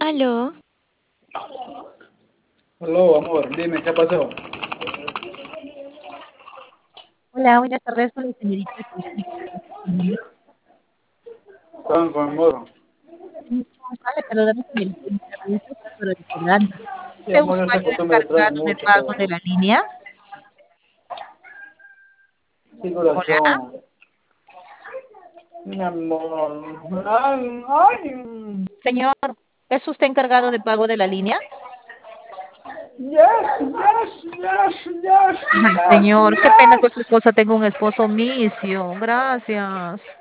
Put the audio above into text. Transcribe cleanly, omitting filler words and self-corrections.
Aló, Aló, amor, dime, ¿qué pasó? hola, buenas tardes con la señorita Cristina. Con modo. ¿Cómo está? Le saluda la señorita Gracias por recordarme. Sí, ¿Usted amor, usuario esa costumbre trae encargado de mucho, pago de pero la línea? sí, Hola, corazón. Mi amor. Ay, ay. señor, ¿es usted encargado de pago de la línea? Yes, yes, yes, yes, Ay, yes, señor, qué pena con yes. su esposa, tengo un esposo misio, gracias.